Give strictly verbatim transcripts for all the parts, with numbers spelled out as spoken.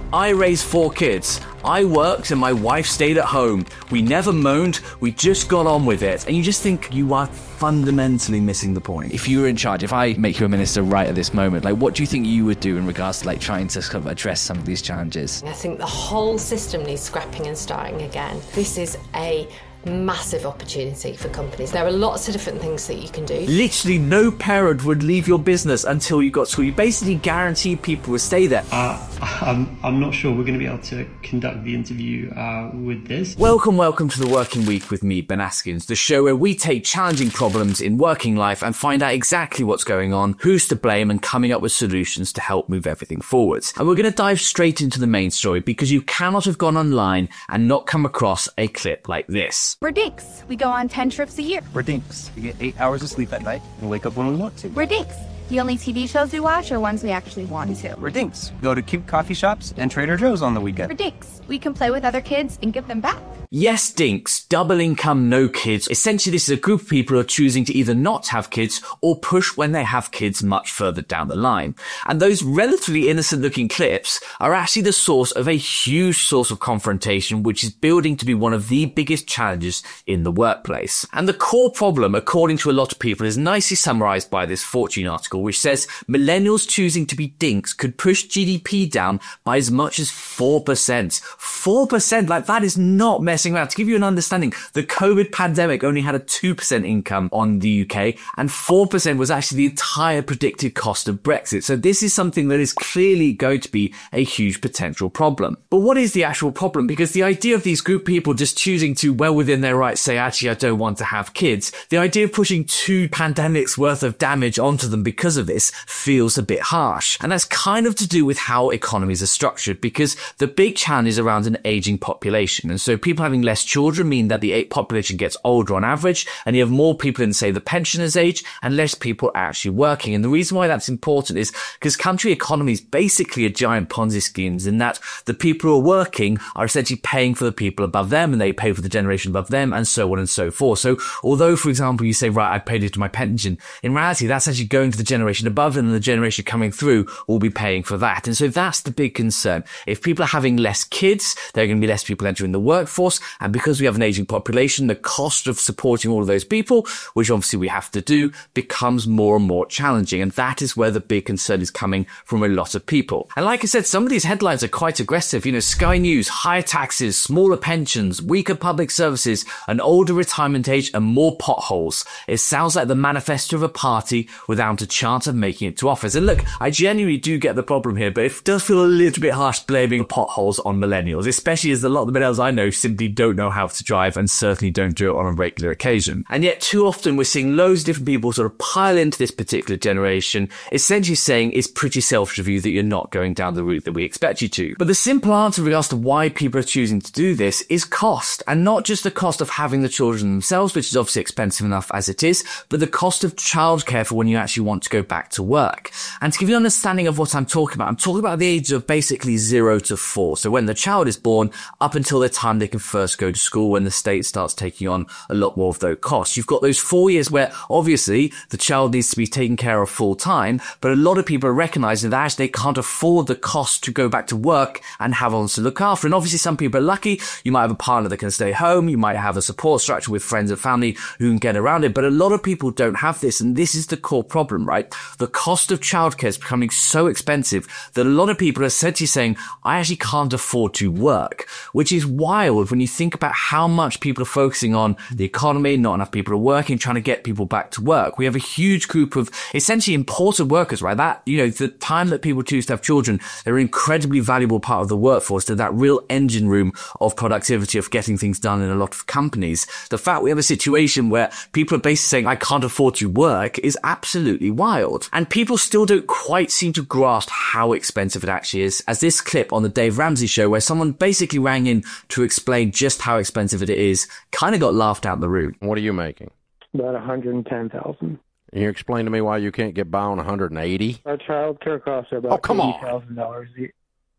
I raised four kids. I worked and my wife stayed at home. We never moaned, we just got on with it. And you just think you are fundamentally missing the point. If you were in charge, if I make you a minister right at this moment, like what do you think you would do in regards to like trying to kind of address some of these challenges? I think the whole system needs scrapping and starting again. This is a massive opportunity for companies. There are lots of different things that you can do. Literally no parent would leave your business until you got to school. You basically guarantee people will stay there. Uh, I'm, I'm not sure we're going to be able to conduct the interview uh, with this. Welcome, welcome to The Working Week with me, Ben Askins, the show where we take challenging problems in working life and find out exactly what's going on, who's to blame, and coming up with solutions to help move everything forwards. And we're going to dive straight into the main story because you cannot have gone online and not come across a clip like this. We're Dinks. We go on ten trips a year. We're Dinks. We get eight hours of sleep at night and wake up when we want to. We're Dinks. The only T V shows we watch are ones we actually want to. We're Dinks. We go to cute coffee shops and Trader Joe's on the weekend. We're Dinks. We can play with other kids and give them back. Yes, Dinks, double income, no kids. Essentially, this is a group of people who are choosing to either not have kids or push when they have kids much further down the line. And those relatively innocent looking clips are actually the source of a huge source of confrontation, which is building to be one of the biggest challenges in the workplace. And the core problem, according to a lot of people, is nicely summarized by this Fortune article, which says millennials choosing to be Dinks could push G D P down by as much as four percent. four percent, like that is not messing around. To give you an understanding, the COVID pandemic only had a two percent income on the U K, and four percent was actually the entire predicted cost of Brexit. So this is something that is clearly going to be a huge potential problem. But what is the actual problem? Because the idea of these group of people just choosing to, well within their rights, say, actually, I don't want to have kids, the idea of pushing two pandemics worth of damage onto them because of this feels a bit harsh. And that's kind of to do with how economies are structured, because the big challenge is around an aging population. And so people having less children mean that the population gets older on average, and you have more people in, say, the pensioners' age and less people actually working. And the reason why that's important is because country economies basically are giant Ponzi schemes, in that the people who are working are essentially paying for the people above them, and they pay for the generation above them, and so on and so forth. So although, for example, you say, right, I paid into my pension, in reality, that's actually going to the generation above, and the generation coming through will be paying for that. And so that's the big concern. If people are having less kids, there are going to be less people entering the workforce. And because we have an aging population, the cost of supporting all of those people, which obviously we have to do, becomes more and more challenging. And that is where the big concern is coming from a lot of people. And like I said, some of these headlines are quite aggressive. You know, Sky News, higher taxes, smaller pensions, weaker public services, an older retirement age, and more potholes. It sounds like the manifesto of a party without a chance of making it to office. And look, I genuinely do get the problem here, but it does feel a little bit harsh blaming potholes on millennials, especially as a lot of the millennials I know simply don't know how to drive and certainly don't do it on a regular occasion. And yet too often we're seeing loads of different people sort of pile into this particular generation, essentially saying it's pretty selfish of you that you're not going down the route that we expect you to. But the simple answer in regards to why people are choosing to do this is cost, and not just the cost of having the children themselves, which is obviously expensive enough as it is, but the cost of childcare for when you actually want to go back to work. And to give you an understanding of what I'm talking about, I'm talking about the age of basically zero to four. So when the child is born up until the time they can first go to school, when the state starts taking on a lot more of those costs. You've got those four years where obviously the child needs to be taken care of full time, but a lot of people are recognizing that actually they can't afford the cost to go back to work and have others to look after. And obviously some people are lucky. You might have a partner that can stay home. You might have a support structure with friends and family who can get around it. But a lot of people don't have this. And this is the core problem, right? The cost of childcare is becoming so expensive that a lot of people are essentially saying, I actually can't afford to work, which is wild when you think about how much people are focusing on the economy, not enough people are working, trying to get people back to work. We have a huge group of essentially imported workers, right? That, you know, the time that people choose to have children, they're an incredibly valuable part of the workforce. They're that real engine room of productivity, of getting things done in a lot of companies. The fact we have a situation where people are basically saying, I can't afford to work is absolutely wild. And people still don't quite seem to grasp how expensive it actually is. As this clip on the Dave Ramsey show, where someone basically rang in to explain just how expensive it is, kind of got laughed out the room. What are you making? About one hundred ten thousand dollars. Can you explain to me why you can't get by on one hundred eighty? Our child care costs are about oh, come eighty thousand dollars on.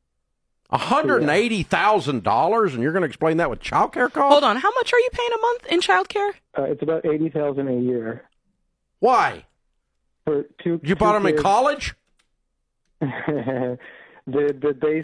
one hundred eighty thousand dollars, and you're going to explain that with child care costs? Hold on. How much are you paying a month in child care? Uh, it's about eighty thousand dollars a year. Why? For two, you bought them in college? the the base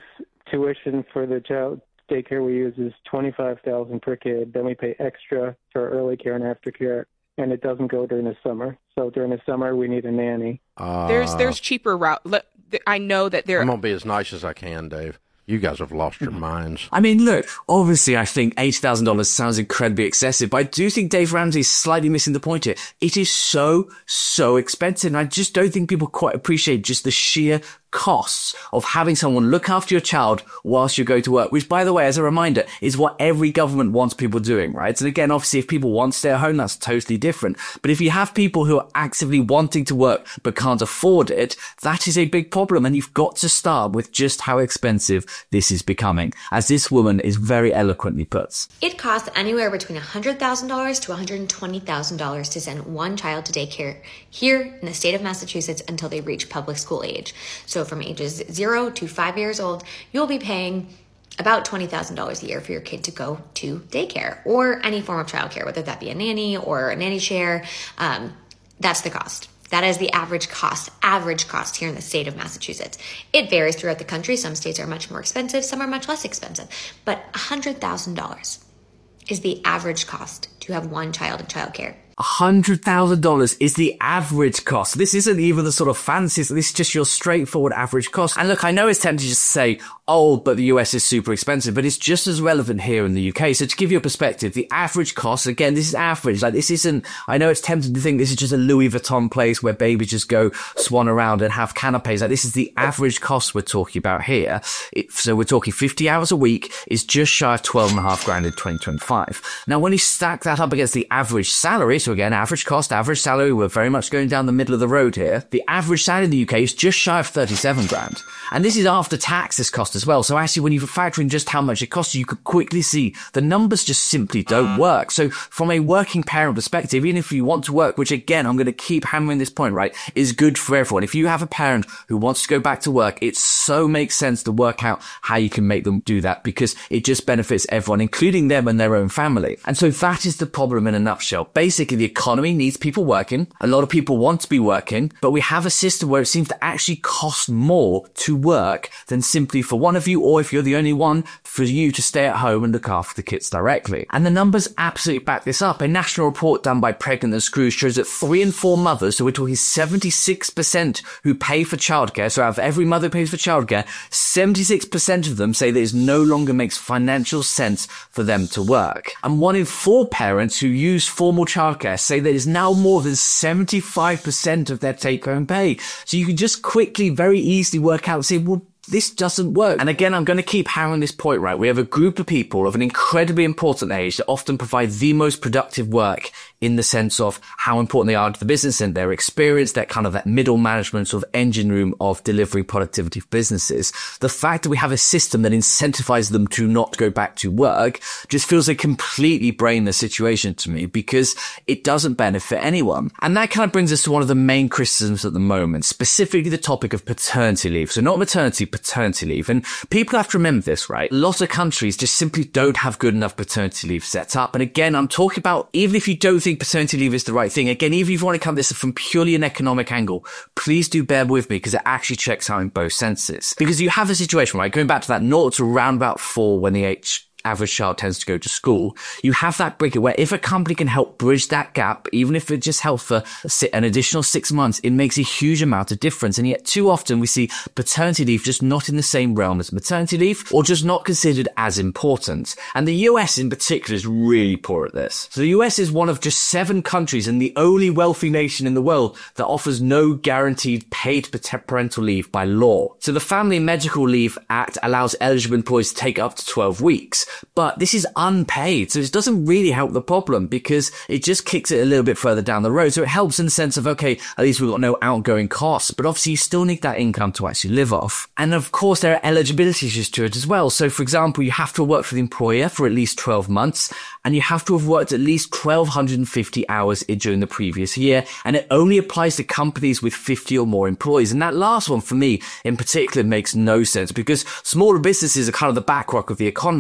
tuition for the child daycare we use is twenty-five thousand dollars per kid. Then we pay extra for early care and aftercare, and it doesn't go during the summer. So during the summer, we need a nanny. Uh, There's there's cheaper route. le- th- I know that there. I'm going to be as nice as I can, Dave. You guys have lost your minds. I mean, look, obviously I think eighty thousand dollars sounds incredibly excessive, but I do think Dave Ramsey is slightly missing the point here. It is so, so expensive, and I just don't think people quite appreciate just the sheer costs of having someone look after your child whilst you go to work, which, by the way, as a reminder, is what every government wants people doing, right? And again, obviously, if people want to stay at home, that's totally different. But if you have people who are actively wanting to work but can't afford it, that is a big problem. And you've got to start with just how expensive this is becoming, as this woman is very eloquently puts. It costs anywhere between one hundred thousand dollars to one hundred twenty thousand dollars to send one child to daycare here in the state of Massachusetts until they reach public school age. So from ages zero to five years old, you'll be paying about twenty thousand dollars a year for your kid to go to daycare or any form of childcare, whether that be a nanny or a nanny share. Um, that's the cost. That is the average cost, average cost here in the state of Massachusetts. It varies throughout the country. Some states are much more expensive, some are much less expensive. But one hundred thousand dollars is the average cost to have one child in childcare. one hundred thousand dollars is the average cost. This isn't even the sort of fancies. This is just your straightforward average cost. And look, I know it's tempting to just say, oh, but the U S is super expensive, but it's just as relevant here in the U K. So to give you a perspective, the average cost, again, this is average. Like, this isn't, I know it's tempting to think this is just a Louis Vuitton place where babies just go swan around and have canapes. Like, this is the average cost we're talking about here. It, so we're talking fifty hours a week is just shy of twelve and a half grand in twenty twenty-five. Now, when you stack that up against the average salary, so again, average cost, average salary, we're very much going down the middle of the road here. The average salary in the U K is just shy of thirty-seven grand. And this is after tax, this cost as well. So actually, when you factor in just how much it costs you, you could quickly see the numbers just simply don't work. So from a working parent perspective, even if you want to work, which again, I'm going to keep hammering this point, right, is good for everyone. If you have a parent who wants to go back to work, it so makes sense to work out how you can make them do that, because it just benefits everyone, including them and their own family. And so that is the problem in a nutshell. Basically, the economy needs people working. A lot of people want to be working, but we have a system where it seems to actually cost more to work than simply for one of you, or if you're the only one, for you to stay at home and look after the kids directly. And the numbers absolutely back this up. A national report done by Pregnant and Screwed shows that three in four mothers, so we're talking seventy-six percent who pay for childcare, so out of every mother who pays for childcare, seventy-six percent of them say that it no longer makes financial sense for them to work. And one in four parents who use formal childcare say that it's now more than seventy-five percent of their take-home pay. So you can just quickly, very easily work out and say, well, this doesn't work. And again, I'm going to keep hammering this point, right? We have a group of people of an incredibly important age that often provide the most productive work in the sense of how important they are to the business and their experience, that kind of that middle management sort of engine room of delivering productivity for businesses. The fact that we have a system that incentivizes them to not go back to work just feels like completely brainless situation to me, because it doesn't benefit anyone. And that kind of brings us to one of the main criticisms at the moment, specifically the topic of paternity leave. So not maternity, paternity leave. And people have to remember this, right? Lots of countries just simply don't have good enough paternity leave set up. And again, I'm talking about, even if you don't think paternity leave is the right thing, again, even if you want to come at this from purely an economic angle, please do bear with me, because it actually checks out in both senses. Because you have a situation, right, going back to that naught to around about four when the age average child tends to go to school, you have that break where if a company can help bridge that gap, even if it just helps for an additional six months, it makes a huge amount of difference. And yet too often we see paternity leave just not in the same realm as maternity leave, or just not considered as important. And the U S in particular is really poor at this. So the U S is one of just seven countries and the only wealthy nation in the world that offers no guaranteed paid parental leave by law. So the Family Medical Leave Act allows eligible employees to take up to twelve weeks. But this is unpaid, so it doesn't really help the problem, because it just kicks it a little bit further down the road. So it helps in the sense of, okay, at least we've got no outgoing costs, but obviously you still need that income to actually live off. And of course, there are eligibility issues to it as well. So for example, you have to work for the employer for at least twelve months, and you have to have worked at least twelve fifty hours during the previous year. And it only applies to companies with fifty or more employees. And that last one for me in particular makes no sense, because smaller businesses are kind of the backrock of the economy, and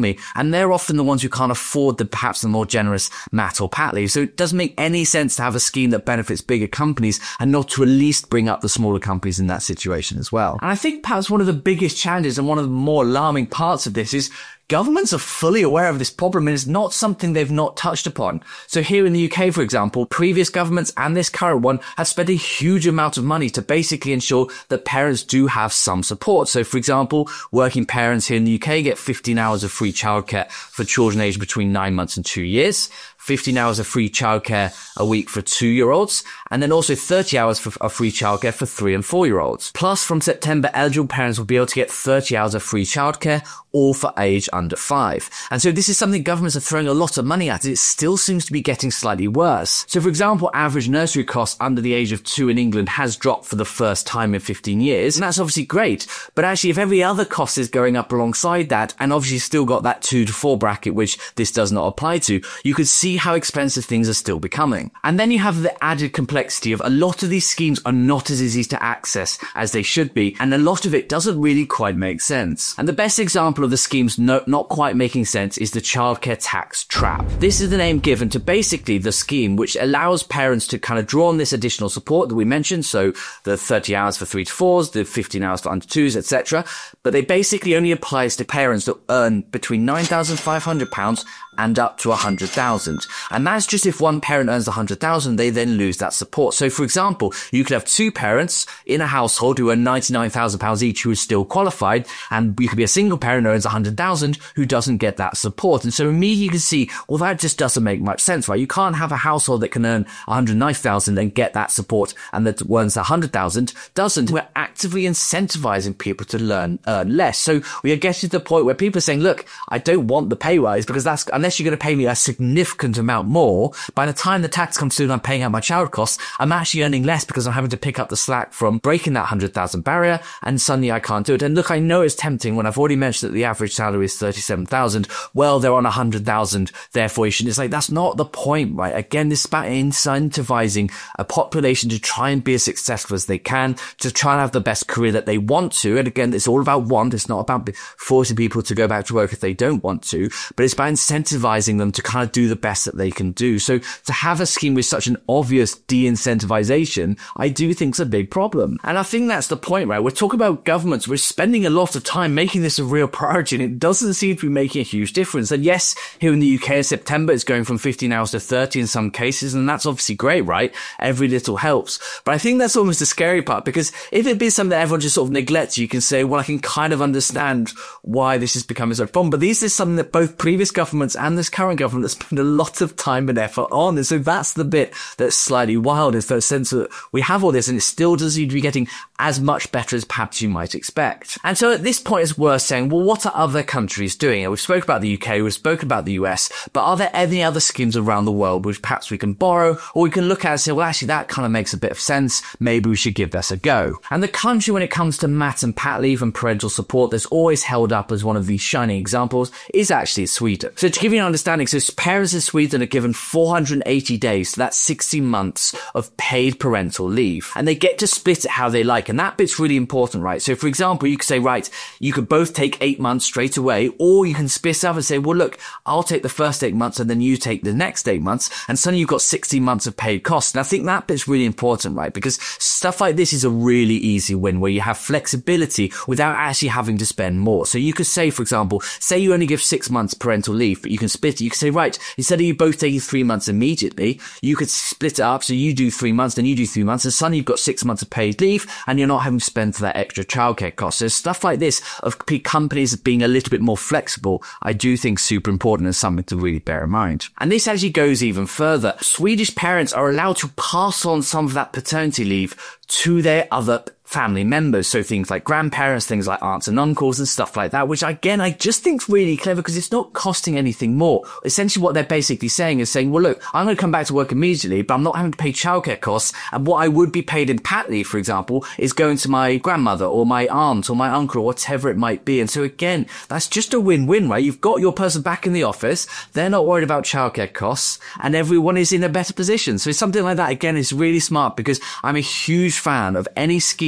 and they're often the ones who can't afford the perhaps the more generous mat or pat leave. So it doesn't make any sense to have a scheme that benefits bigger companies and not to at least bring up the smaller companies in that situation as well. And I think perhaps one of the biggest challenges and one of the more alarming parts of this is governments are fully aware of this problem and it's not something they've not touched upon. So here in the U K, for example, previous governments and this current one have spent a huge amount of money to basically ensure that parents do have some support. So for example, working parents here in the U K get fifteen hours of free childcare for children aged between nine months and two years. fifteen hours of free childcare a week for two-year-olds, and then also thirty hours for, of free childcare for three and four-year-olds. Plus, from September, eligible parents will be able to get thirty hours of free childcare, all for age under five. And so this is something governments are throwing a lot of money at. It still seems to be getting slightly worse. So for example, average nursery costs under the age of two in England has dropped for the first time in fifteen years. And that's obviously great. But actually, if every other cost is going up alongside that, and obviously still got that two to four bracket, which this does not apply to, you could see how expensive things are still becoming. And then you have the added complexity of a lot of these schemes are not as easy to access as they should be, and a lot of it doesn't really quite make sense. And the best example of the schemes no, not quite making sense is the childcare tax trap. This is the name given to basically the scheme which allows parents to kind of draw on this additional support that we mentioned, so the thirty hours for three to fours, the fifteen hours for under twos, et cetera. But they basically only applies to parents that earn between nine thousand five hundred pounds and up to one hundred thousand. And that's just if one parent earns one hundred thousand, they then lose that support. So for example, you could have two parents in a household who earn ninety-nine thousand pounds each who is still qualified, and you could be a single parent who earns one hundred thousand who doesn't get that support. And so immediately you can see, well, that just doesn't make much sense, right? You can't have a household that can earn one hundred ninety thousand and get that support, and that earns one hundred thousand doesn't. We're actively incentivizing people to learn, earn less. So we are getting to the point where people are saying, look, I don't want the pay rise because that's, unless you're going to pay me a significant amount more, by the time the tax comes through and I'm paying out my child costs, I'm actually earning less because I'm having to pick up the slack from breaking that one hundred thousand barrier, and suddenly I can't do it. And look, I know it's tempting when I've already mentioned that the average salary is thirty-seven thousand. Well, they're on one hundred thousand, therefore you shouldn't. It's like, that's not the point, right? Again, this is about incentivizing a population to try and be as successful as they can, to try and have the best career that they want to. And again, it's all about want. It's not about forcing people to go back to work if they don't want to, but it's about incentivizing them to kind of do the best that they can do. So to have a scheme with such an obvious de-incentivization, I do think is a big problem. And I think that's the point, right? We're talking about governments. We're spending a lot of time making this a real priority, and it doesn't seem to be making a huge difference. And yes, here in the U K in September, it's going from fifteen hours to thirty in some cases, and that's obviously great, right? Every little helps. But I think that's almost the scary part, because if it be something that everyone just sort of neglects, you can say, well, I can kind of understand why this is becoming so problem. But this is something that both previous governments and this current government has spent a lot of time and effort on. And so that's the bit that's slightly wild, is the sense that we have all this and it still doesn't seem to be getting as much better as perhaps you might expect. And so at this point, it's worth saying, well, what are other countries doing? And we've spoken about the U K, we've spoken about the U S, but are there any other schemes around the world which perhaps we can borrow, or we can look at and say, well, actually, that kind of makes a bit of sense. Maybe we should give this a go. And the country, when it comes to mat and pat leave and parental support, that's always held up as one of these shining examples is actually Sweden. So to give you an understanding, so parents in Sweden are given four hundred eighty days, so that's sixty months of paid parental leave, and they get to split it how they like. And that bit's really important, right? So for example, you could say, right, you could both take eight months straight away, or you can split up and say, well, look, I'll take the first eight months and then you take the next eight months, and suddenly you've got sixty months of paid costs. And I think that bit's really important, right? Because stuff like this is a really easy win where you have flexibility without actually having to spend more. So you could say, for example, say you only give six months parental leave, but you can split it. You could say, right, instead of you both taking three months immediately, you could split it up. So you do three months, then you do three months, and suddenly you've got six months of paid leave, and you're not having to spend for that extra childcare cost. So stuff like this of companies being a little bit more flexible, I do think super important and something to really bear in mind. And this actually goes even further. Swedish parents are allowed to pass on some of that paternity leave to their other family members. So things like grandparents, things like aunts and uncles and stuff like that, which again, I just think is really clever because it's not costing anything more. Essentially what they're basically saying is saying, well, look, I'm going to come back to work immediately, but I'm not having to pay childcare costs. And what I would be paid in pat leave, for example, is going to my grandmother or my aunt or my uncle or whatever it might be. And so again, that's just a win-win, right? You've got your person back in the office. They're not worried about childcare costs, and everyone is in a better position. So something like that, again, is really smart, because I'm a huge fan of any scheme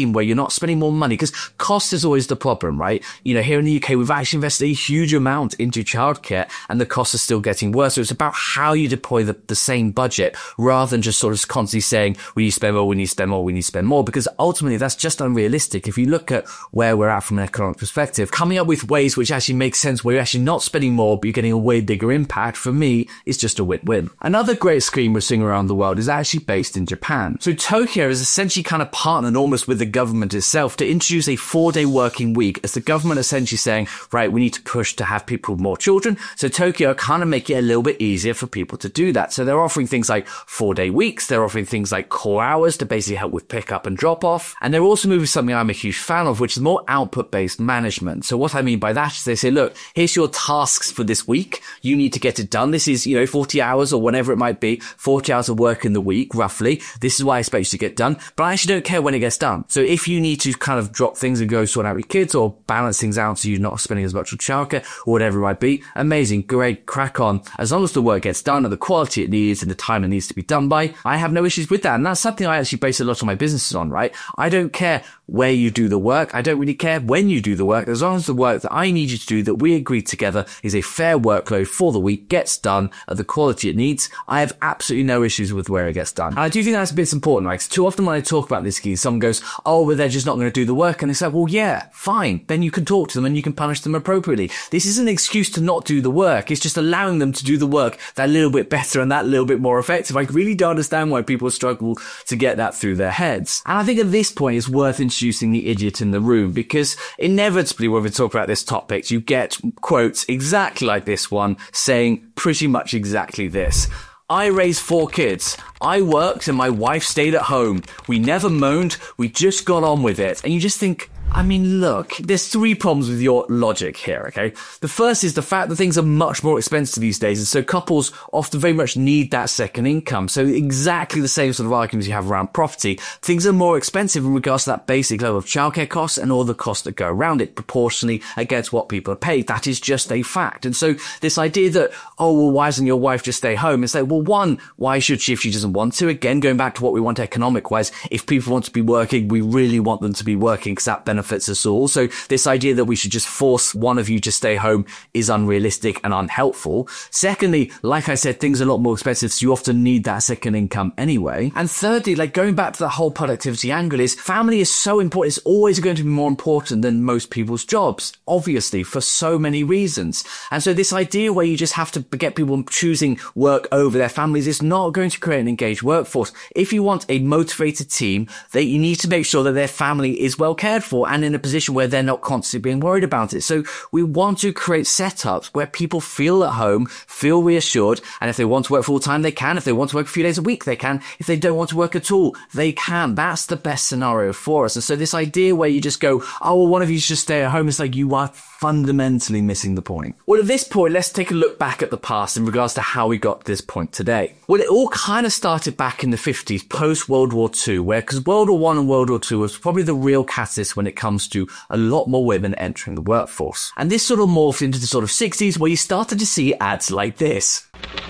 scheme where you're not spending more money, because cost is always the problem, right? You know, here in the U K, we've actually invested a huge amount into childcare and the costs are still getting worse. So it's about how you deploy the, the same budget rather than just sort of constantly saying, we need to spend more, we need to spend more, we need to spend more, because ultimately that's just unrealistic. If you look at where we're at from an economic perspective, coming up with ways which actually make sense where you're actually not spending more, but you're getting a way bigger impact, for me, is just a win-win. Another great scheme we're seeing around the world is actually based in Japan. So Tokyo is essentially kind of partnered almost with the government itself to introduce a four-day working week, as the government essentially saying, right, we need to push to have people with more children. So Tokyo kind of make it a little bit easier for people to do that. So they're offering things like four-day weeks. They're offering things like core hours to basically help with pick up and drop off. And they're also moving something I'm a huge fan of, which is more output-based management. So what I mean by that is they say, look, here's your tasks for this week. You need to get it done. This is, you know, forty hours or whatever it might be, forty hours of work in the week, roughly. This is why I expect you to get done. But I actually don't care when it gets done. So if you need to kind of drop things and go sort out your kids or balance things out so you're not spending as much on childcare or whatever it might be, amazing, great, crack on. As long as the work gets done at the quality it needs and the time it needs to be done by, I have no issues with that. And that's something I actually base a lot of my businesses on, right? I don't care where you do the work. I don't really care when you do the work. As long as the work that I need you to do that we agreed together is a fair workload for the week, gets done at the quality it needs, I have absolutely no issues with where it gets done. And I do think that's a bit important, right? Because too often when I talk about this scheme, someone goes, oh, well, they're just not going to do the work. And they say, well, yeah, fine. Then you can talk to them and you can punish them appropriately. This isn't an excuse to not do the work. It's just allowing them to do the work that little bit better and that little bit more effective. I really don't understand why people struggle to get that through their heads. And I think at this point it's worth introducing the idiot in the room, because inevitably when we talk about this topic, you get quotes exactly like this one saying pretty much exactly this. I raised four kids. I worked and my wife stayed at home. We never moaned. We just got on with it. And you just think, I mean, look, there's three problems with your logic here, okay? The first is the fact that things are much more expensive these days, and so couples often very much need that second income. So exactly the same sort of arguments you have around property. Things are more expensive in regards to that basic level of childcare costs and all the costs that go around it proportionally against what people are paid. That is just a fact. And so this idea that, oh, well, why doesn't your wife just stay home? It's like, well, one, why should she if she doesn't want to? Again, going back to what we want economic-wise, if people want to be working, we really want them to be working because that benefits benefits us all. So this idea that we should just force one of you to stay home is unrealistic and unhelpful. Secondly, like I said, things are a lot more expensive, so you often need that second income anyway. And thirdly, like going back to the whole productivity angle, is family is so important. It's always going to be more important than most people's jobs, obviously, for so many reasons. And so this idea where you just have to get people choosing work over their families is not going to create an engaged workforce. If you want a motivated team, that you need to make sure that their family is well cared for and in a position where they're not constantly being worried about it. So we want to create setups where people feel at home, feel reassured, and if they want to work full time, they can. If they want to work a few days a week, they can. If they don't want to work at all, they can. That's the best scenario for us. And so this idea where you just go, oh, well, one of you should just stay at home, is like, you are fundamentally missing the point. Well, at this point, let's take a look back at the past in regards to how we got to this point today. Well, it all kind of started back in the fifties, post-World War Two, where, because World War One and World War Two was probably the real catalyst when it comes to a lot more women entering the workforce. And this sort of morphed into the sort of sixties, where you started to see ads like this.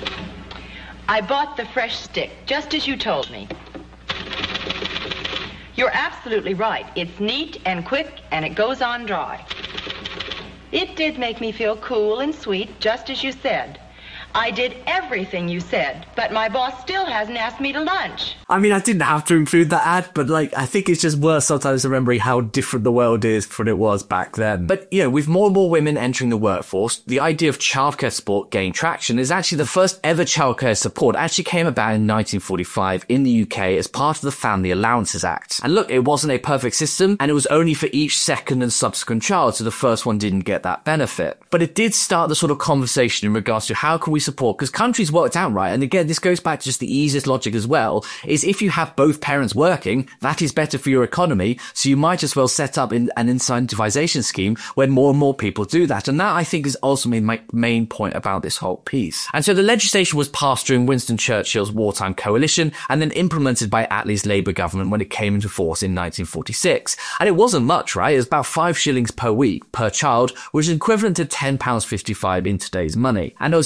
I bought the fresh stick, just as you told me. You're absolutely right. It's neat and quick, and it goes on dry. It did make me feel cool and sweet, just as you said. I did everything you said, but my boss still hasn't asked me to lunch. I mean, I didn't have to include that ad, but like, I think it's just worth sometimes remembering how different the world is from what it was back then. But, you know, with more and more women entering the workforce, the idea of childcare support gained traction. Is actually the first ever childcare support actually came about in nineteen forty-five in the U K as part of the Family Allowances Act. And look, it wasn't a perfect system, and it was only for each second and subsequent child, so the first one didn't get that benefit. But it did start the sort of conversation in regards to how can we support, because countries worked out, right? And again, this goes back to just the easiest logic as well, is if you have both parents working, that is better for your economy, so you might as well set up in an incentivization scheme where more and more people do that. And that, I think, is ultimately my main point about this whole piece. And so the legislation was passed during Winston Churchill's wartime coalition and then implemented by Attlee's Labour government when it came into force in nineteen forty-six. And it wasn't much, right? It was about five shillings per week per child, which is equivalent to ten pounds fifty-five in today's money. And it was Eleanor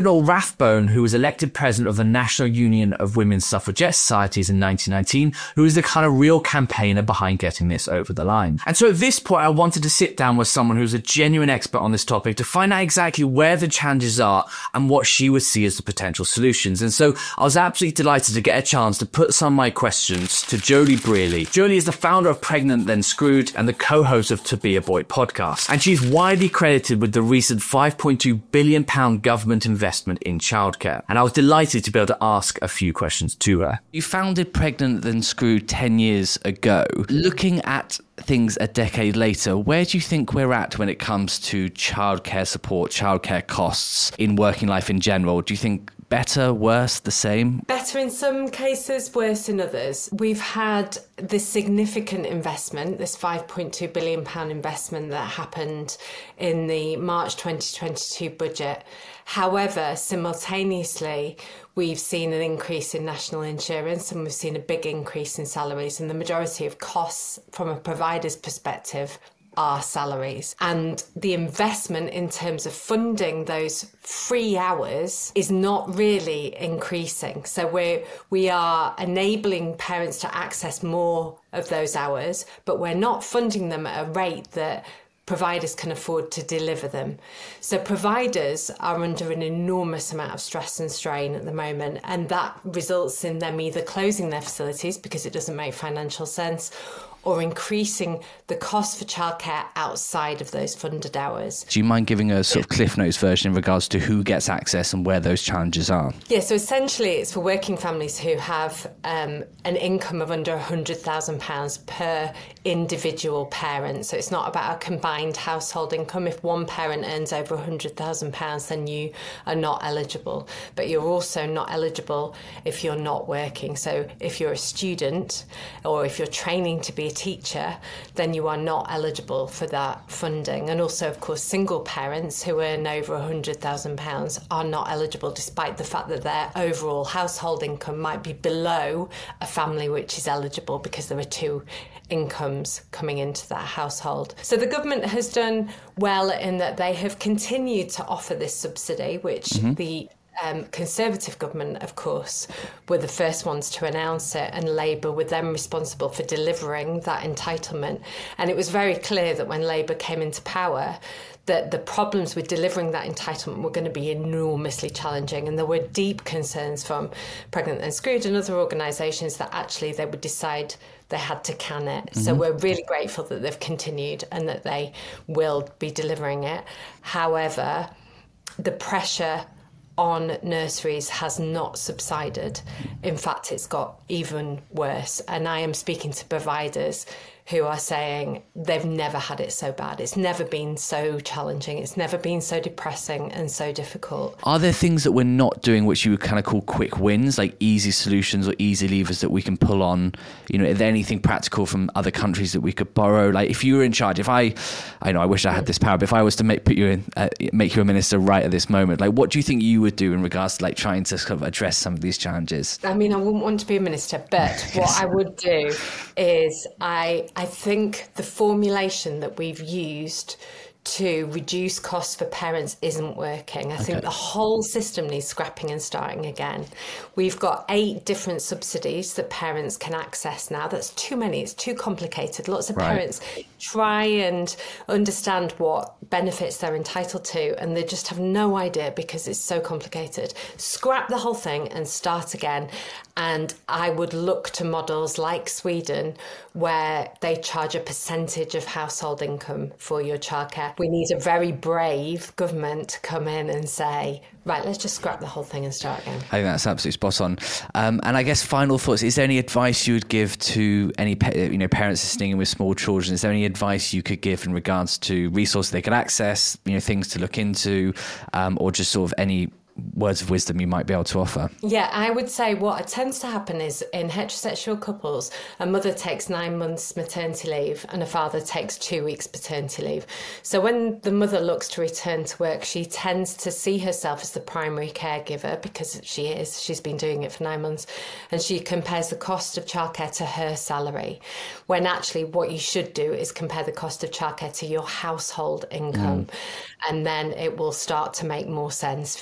Abigail Rathbone, who was elected president of the National Union of Women's Suffragette Societies in nineteen nineteen, who is the kind of real campaigner behind getting this over the line. And so at this point, I wanted to sit down with someone who's a genuine expert on this topic to find out exactly where the challenges are and what she would see as the potential solutions. And so I was absolutely delighted to get a chance to put some of my questions to Jolie Brearley. Jolie is the founder of Pregnant Then Screwed and the co-host of To Be a Boy podcast. And she's widely credited with the recent five point two billion pounds government investment in childcare. And I was delighted to be able to ask a few questions to her. You founded Pregnant Then Screwed ten years ago. Looking at things a decade later, where do you think we're at when it comes to childcare support, childcare costs in working life in general? Do you think better, worse, the same? Better in some cases, worse in others. We've had this significant investment, this five point two billion pounds investment that happened in the March twenty twenty-two budget. However, simultaneously, we've seen an increase in national insurance and we've seen a big increase in salaries, and the majority of costs from a provider's perspective are salaries. And the investment in terms of funding those free hours is not really increasing. So we're, we are enabling parents to access more of those hours, but we're not funding them at a rate that providers can afford to deliver them. So providers are under an enormous amount of stress and strain at the moment, and that results in them either closing their facilities because it doesn't make financial sense, or increasing the cost for childcare outside of those funded hours. Do you mind giving a sort of Cliff Notes version in regards to who gets access and where those challenges are? Yeah, so essentially it's for working families who have um, an income of under one hundred thousand pounds per individual parent. So it's not about a combined household income. If one parent earns over one hundred thousand pounds, then you are not eligible. But you're also not eligible if you're not working. So if you're a student or if you're training to be a teacher, then you are not eligible for that funding. And also, of course, single parents who earn over one hundred thousand pounds are not eligible, despite the fact that their overall household income might be below a family which is eligible, because there are two incomes coming into that household. So the government has done well in that they have continued to offer this subsidy, which mm-hmm. the Um, Conservative government, of course, were the first ones to announce it, and Labour were then responsible for delivering that entitlement. And it was very clear that when Labour came into power, that the problems with delivering that entitlement were going to be enormously challenging. And there were deep concerns from Pregnant Then Screwed and other organisations that actually they would decide they had to can it. Mm-hmm. So we're really grateful that they've continued and that they will be delivering it. However, the pressure on nurseries has not subsided. In fact, it's got even worse. And I am speaking to providers who are saying they've never had it so bad. It's never been so challenging. It's never been so depressing and so difficult. Are there things that we're not doing which you would kind of call quick wins, like easy solutions or easy levers that we can pull on? You know, is there anything practical from other countries that we could borrow? Like if you were in charge, if I, I know I wish I had this power, but if I was to make put you in, uh, make you a minister right at this moment, like what do you think you would do in regards to like trying to sort of address some of these challenges? I mean, I wouldn't want to be a minister, but what I would do is I. I think the formulation that we've used to reduce costs for parents isn't working. I okay. think the whole system needs scrapping and starting again. We've got eight different subsidies that parents can access now. That's too many. It's too complicated. Lots of right. parents try and understand what benefits they're entitled to, and they just have no idea because it's so complicated. Scrap the whole thing and start again. And I would look to models like Sweden, where they charge a percentage of household income for your childcare. We need a very brave government to come in and say, right, let's just scrap the whole thing and start again. I think that's absolutely spot on. Um, and I guess final thoughts, is there any advice you would give to any you know parents listening with small children? Is there any advice you could give in regards to resources they could access, you know, things to look into, um, or just sort of any words of wisdom you might be able to offer? Yeah, I would say what tends to happen is in heterosexual couples, a mother takes nine months maternity leave and a father takes two weeks paternity leave. So when the mother looks to return to work, she tends to see herself as the primary caregiver because she is. She's been doing it for nine months. And she compares the cost of childcare to her salary, when actually what you should do is compare the cost of childcare to your household income. Mm. And then it will start to make more sense for you to go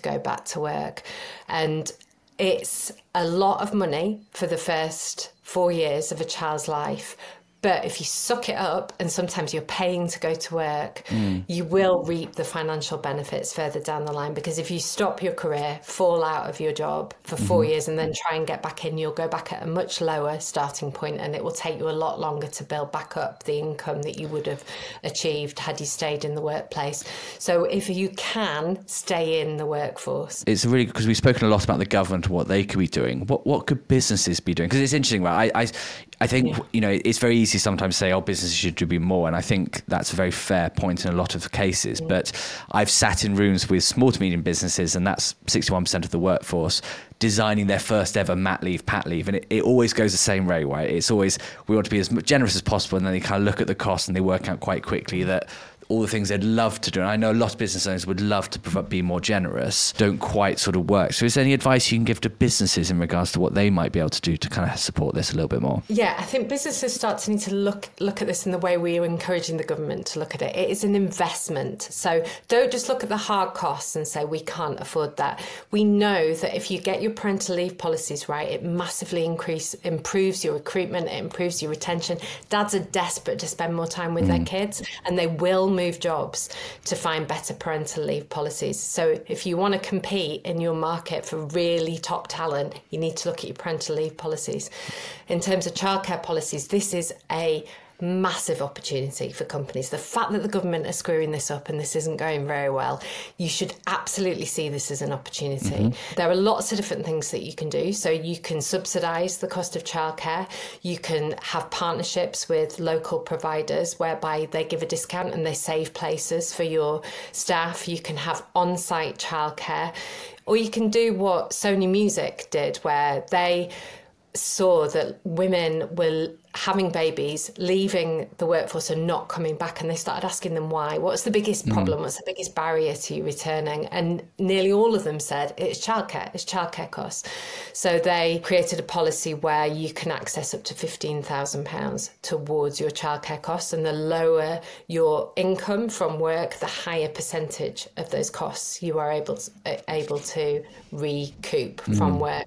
go back to work. And it's a lot of money for the first four years of a child's life. But if you suck it up, and sometimes you're paying to go to work, mm. you will reap the financial benefits further down the line. Because if you stop your career, fall out of your job for four mm-hmm. years and then try and get back in, you'll go back at a much lower starting point, and it will take you a lot longer to build back up the income that you would have achieved had you stayed in the workplace. So if you can stay in the workforce. It's really, because we've spoken a lot about the government and what they could be doing. What what could businesses be doing? Because it's interesting, right? I, I, I think, yeah. you know, it's very easy sometimes to say, oh, businesses should do more. And I think that's a very fair point in a lot of cases. Mm. But I've sat in rooms with small to medium businesses, and that's sixty-one percent of the workforce, designing their first ever mat leave, pat leave. And it, it always goes the same way, right? It's always, we want to be as generous as possible. And then they kind of look at the cost and they work out quite quickly that all the things they'd love to do, and I know a lot of business owners would love to be more generous, don't quite sort of work. So is there any advice you can give to businesses in regards to what they might be able to do to kind of support this a little bit more? Yeah, I think businesses start to need to look look at this in the way we are encouraging the government to look at it. It is an investment. So don't just look at the hard costs and say we can't afford that. We know that if you get your parental leave policies right, it massively increase, improves your recruitment, it improves your retention. Dads are desperate to spend more time with mm. their kids, and they will move jobs to find better parental leave policies. So if you want to compete in your market for really top talent, you need to look at your parental leave policies. In terms of childcare policies, this is a massive opportunity for companies. The fact that the government are screwing this up and this isn't going very well, you should absolutely see this as an opportunity. Mm-hmm. There are lots of different things that you can do. So you can subsidise the cost of childcare. You can have partnerships with local providers whereby they give a discount and they save places for your staff. You can have on-site childcare, or you can do what Sony Music did, where they saw that women were having babies, leaving the workforce and not coming back, and they started asking them why. What's the biggest problem? Mm. What's the biggest barrier to you returning? And nearly all of them said it's childcare, it's childcare costs. So they created a policy where you can access up to fifteen thousand pounds towards your childcare costs, and the lower your income from work, the higher percentage of those costs you are able to, uh, able to recoup mm. from work.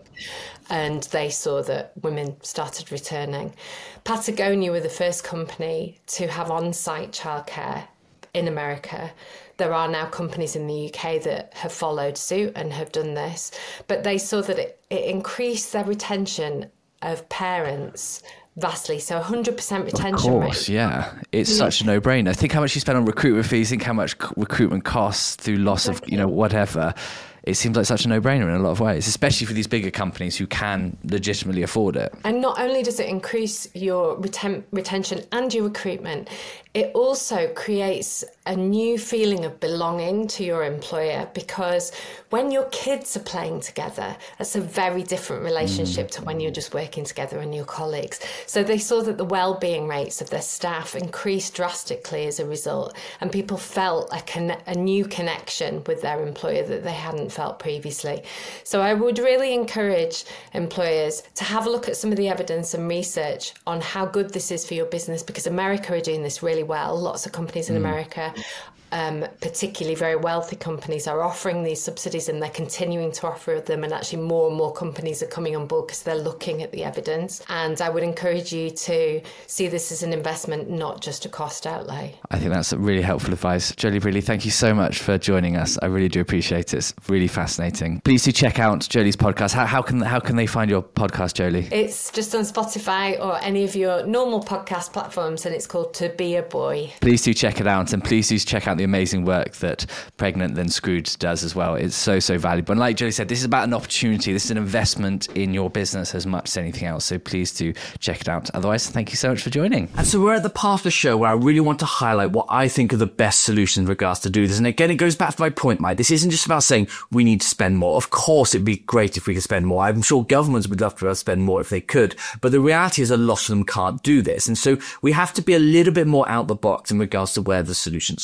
And they saw that women started returning. Patagonia were the first company to have on-site childcare in America. There are now companies in the U K that have followed suit and have done this, but they saw that it, it increased their retention of parents vastly. So one hundred percent retention rate. Of course, rate. yeah. It's yeah. such a no-brainer. Think how much you spend on recruitment fees, think how much recruitment costs through loss exactly. of, you know, whatever. It seems like such a no-brainer in a lot of ways, especially for these bigger companies who can legitimately afford it. And not only does it increase your reten- retention and your recruitment, it also creates a new feeling of belonging to your employer, because when your kids are playing together, that's a very different relationship mm. to when you're just working together and your colleagues. So they saw that the well-being rates of their staff increased drastically as a result, and people felt a, con- a new connection with their employer that they hadn't felt previously. So I would really encourage employers to have a look at some of the evidence and research on how good this is for your business, because America are doing this really well. Lots of companies in mm. America, um, particularly very wealthy companies, are offering these subsidies, and they're continuing to offer them, and actually more and more companies are coming on board because they're looking at the evidence. And I would encourage you to see this as an investment, not just a cost outlay. I think that's really helpful advice. Jolie Brearley, thank you so much for joining us. I really do appreciate it. It's really fascinating. Please do check out Jolie's podcast. How, how can how can they find your podcast, Jolie? It's just on Spotify or any of your normal podcast platforms, and it's called To Be a Boy. Please do check it out, and please do check out the amazing work that Pregnant Then Screwed does as well. It's so, so valuable. And like Jolie said, this is about an opportunity. This is an investment in your business as much as anything else. So please do check it out. Otherwise, thank you so much for joining. And so we're at the part of the show where I really want to highlight what I think are the best solutions in regards to do this. And again, it goes back to my point, Mike. This isn't just about saying we need to spend more. Of course, it'd be great if we could spend more. I'm sure governments would love to spend more if they could. But the reality is a lot of them can't do this. And so we have to be a little bit more out the box in regards to where the solutions come from.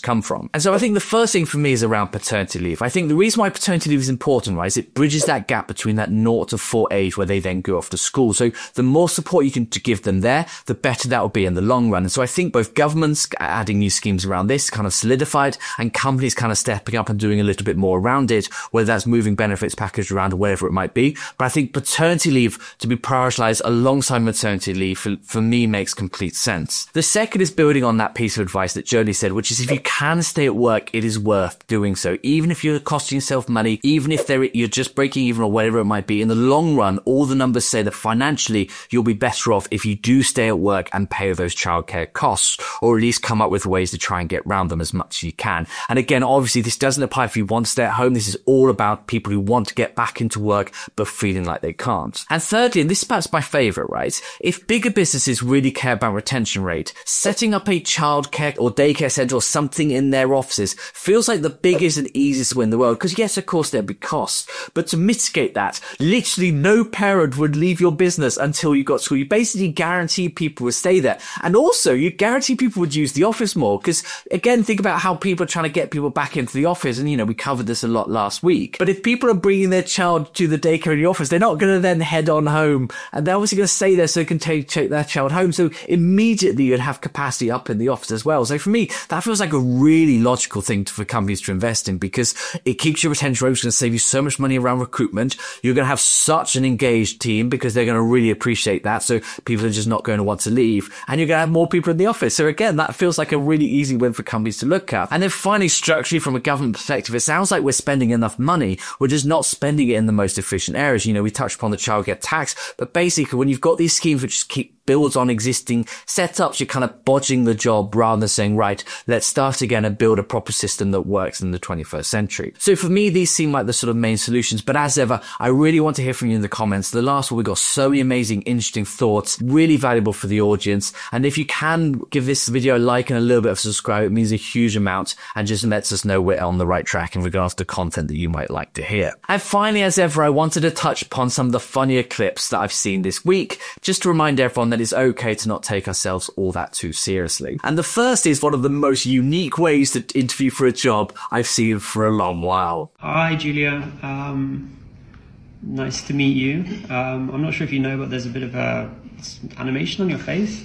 home. And so I think the first thing for me is around paternity leave. I think the reason why paternity leave is important, right, is it bridges that gap between that zero to four age where they then go off to school. So the more support you can to give them there, the better that will be in the long run. And so I think both governments adding new schemes around this kind of solidified, and companies kind of stepping up and doing a little bit more around it, whether that's moving benefits package around or whatever it might be. But I think paternity leave to be prioritized alongside maternity leave for, for me makes complete sense. The second is building on that piece of advice that Jolie said, which is if you can stay at work, it is worth doing so. Even if you're costing yourself money, even if there, you're just breaking even or whatever it might be, in the long run, all the numbers say that financially you'll be better off if you do stay at work and pay those childcare costs, or at least come up with ways to try and get around them as much as you can. And again, obviously this doesn't apply if you want to stay at home. This is all about people who want to get back into work but feeling like they can't. And thirdly, and this is perhaps my favorite, right? If bigger businesses really care about retention rate, setting up a childcare or daycare center or something in their offices feels like the biggest and easiest win in the world. Because yes, of course there'll be costs, but to mitigate that, literally no parent would leave your business until you got to school. You basically guarantee people would stay there. And also you guarantee people would use the office more. Because again, think about how people are trying to get people back into the office. And you know, we covered this a lot last week. But if people are bringing their child to the daycare in the office, they're not going to then head on home. And they're obviously going to stay there so they can take, take their child home. So immediately you'd have capacity up in the office as well. So for me, that feels like a really logical thing to, for companies to invest in, because it keeps your retention rate. It's going to save you so much money around recruitment. You're going to have such an engaged team because they're going to really appreciate that. So people are just not going to want to leave, and you're going to have more people in the office. So again, that feels like a really easy win for companies to look at. And then finally, structurally, from a government perspective, it sounds like we're spending enough money. We're just not spending it in the most efficient areas. You know, we touched upon the childcare tax, but basically when you've got these schemes which keep builds on existing setups, you're kind of bodging the job rather than saying, right, let's start again and build a proper system that works in the twenty-first century. So for me, these seem like the sort of main solutions. But as ever, I really want to hear from you in the comments. The last one, we got so many amazing, interesting thoughts, really valuable for the audience. And if you can give this video a like and a little bit of subscribe, it means a huge amount and just lets us know we're on the right track in regards to content that you might like to hear. And finally, as ever, I wanted to touch upon some of the funnier clips that I've seen this week, just to remind everyone that it's okay to not take ourselves all that too seriously. And the first is one of the most unique ways to interview for a job I've seen for a long while. Hi, Julia. Um, nice to meet you. Um, I'm not sure if you know, but there's a bit of a animation on your face.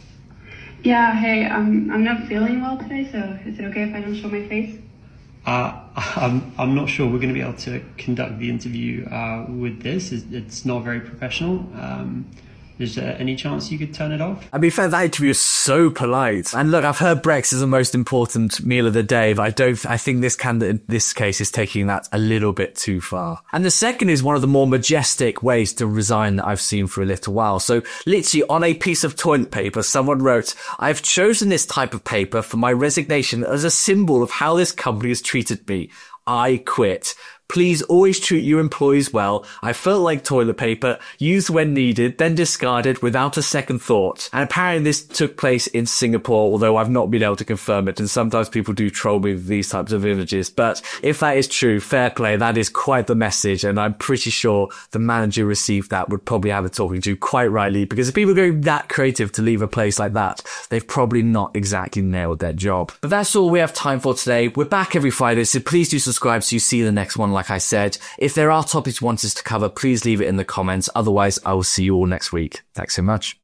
Yeah, hey, um, I'm not feeling well today, so is it okay if I don't show my face? Uh, I'm, I'm not sure we're going to be able to conduct the interview uh, with this. It's, it's not very professional. Um, Is there any chance you could turn it off? I mean, fair, that interview is so polite. And look, I've heard Brex is the most important meal of the day, but I don't, I think this candidate in this case is taking that a little bit too far. And the second is one of the more majestic ways to resign that I've seen for a little while. So literally on a piece of toilet paper, someone wrote, "I've chosen this type of paper for my resignation as a symbol of how this company has treated me. I quit. Please always treat your employees well. I felt like toilet paper, used when needed, then discarded without a second thought." And apparently this took place in Singapore, although I've not been able to confirm it. And sometimes people do troll me with these types of images. But if that is true, fair play. That is quite the message. And I'm pretty sure the manager received that would probably have a talking to, quite rightly, because if people are going that creative to leave a place like that, they've probably not exactly nailed their job. But that's all we have time for today. We're back every Friday, so please do subscribe so you see the next one. Like I said, if there are topics you want us to cover, please leave it in the comments. Otherwise, I will see you all next week. Thanks so much.